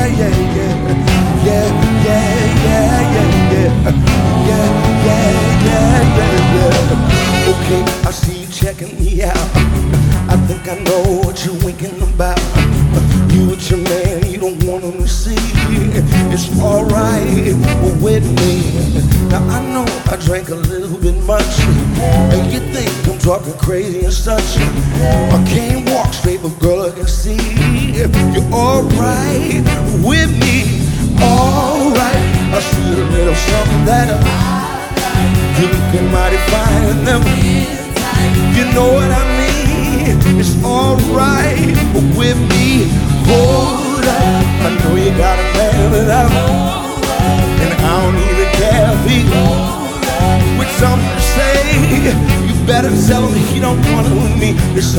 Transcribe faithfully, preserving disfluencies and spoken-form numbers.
yeah, yeah, yeah, yeah, yeah, yeah, yeah, yeah, yeah, yeah, yeah, yeah. Okay, I see you checking me out. I think I know what you're winking about. You with your man, you don't want him to see. It's alright with me. Now I know I drank a little bit much, and you think I'm talking crazy and such. I can't walk straight, but girl, I can see you're alright with me. Alright, I see a little something that you're looking mighty fine. Them, you know what I mean? It's alright with me. Hold up, I know you got a man without, and I don't even care if he with something to say. You better tell him he don't want it with me. It's